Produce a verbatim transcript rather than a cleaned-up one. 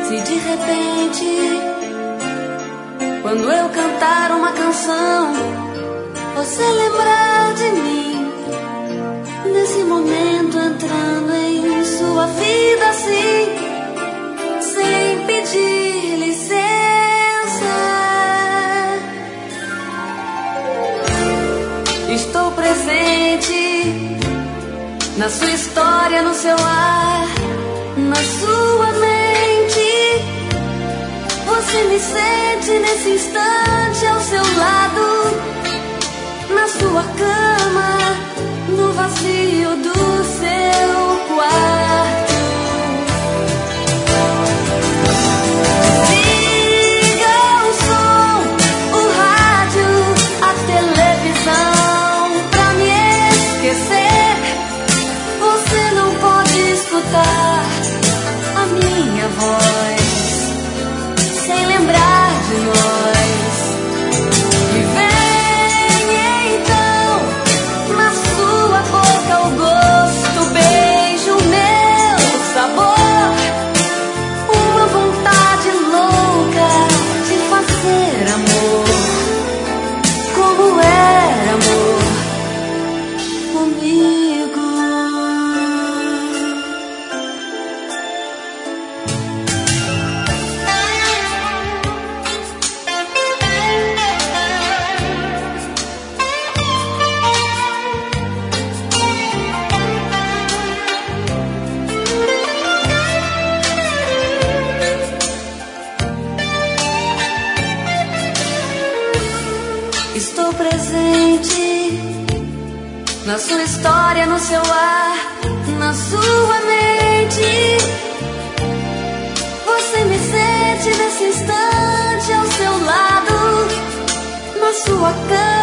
Se de repente, quando eu cantar uma canção, você lembrar de mim, nesse momento entrando em sua vida assim, sem pedir licença, estou presente na sua história, no seu ar, na sua mente. Você me sente nesse instante ao seu lado, na sua cama, no vazio do seu quarto. Liga o som, o rádio, a televisão, pra me esquecer. Você não pode escutar a minha voz sem lembrar de nós. E vem então, na sua boca o gosto, o beijo, o meu sabor, uma vontade louca de fazer amor, como era amor comigo. Estou presente na sua história, no seu ar, na sua mente. Você me sente nesse instante ao seu lado, na sua cama,